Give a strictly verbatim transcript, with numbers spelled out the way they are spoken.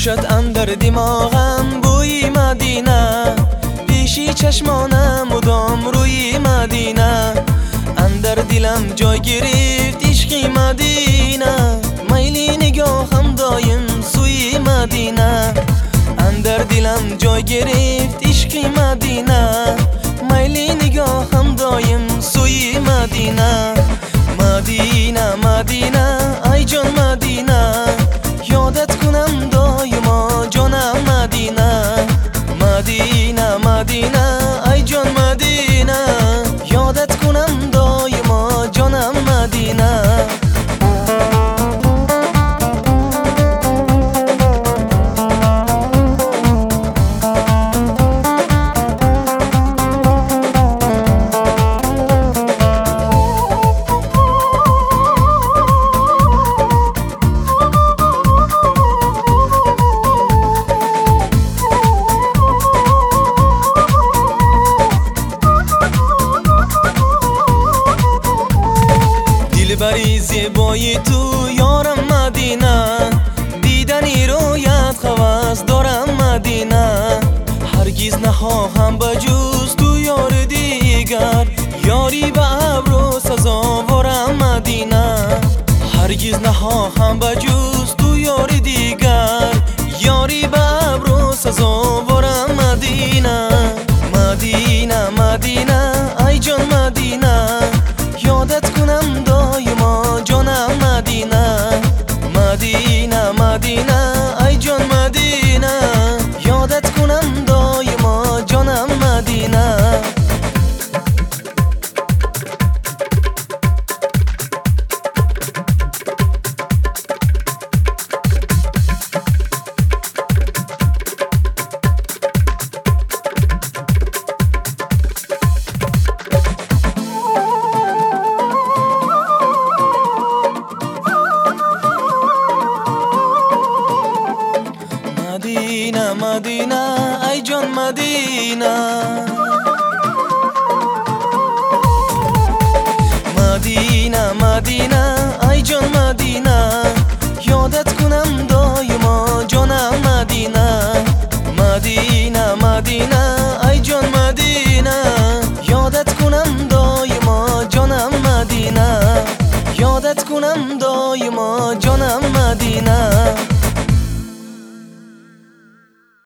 باشد اندر دماغم بوی مدینه، پیشی چشمانم مدام روی مدینه. اندر دلم جای گرفت عشقی مدینه، میلی نگاهم دایم سوی مدینه. اندر دلم جای گرفت عشقی مدینه، میلی نگاهم دایم سوی مدینه. مدینه مدینه ای جان مدینه، یادت کنم دایما جانم مدینه. مدینه مدینه ای جان مدینه، یادت کنم دایما جانم مدینه. بری زیبای تو یارم مدینه، دیدنی رویت خواست دارم مدینه. هرگز نخواهم بجز تو یار دیگر، یاری به ابرو سزاوارم مدینه. هرگز نخواهم بجز تو یار دیگر، یاری به ابرو سزاوارم مدینه. مدینه مدینه ای جان مدینه، یادت کنم دایما جانم مدینه. مدینه مدینه ای جان مدینه، یادت کنم دایما جانم مدینه. مدینه مدینه ای جان مدینه، مدینه مدینه ای جان مدینه، یادت کنم دایما جانم مدینه. مدینه مدینه ای جان مدینه، یادت کنم دایما جانم مدینه. یادت کنم دایما جانم مدینه.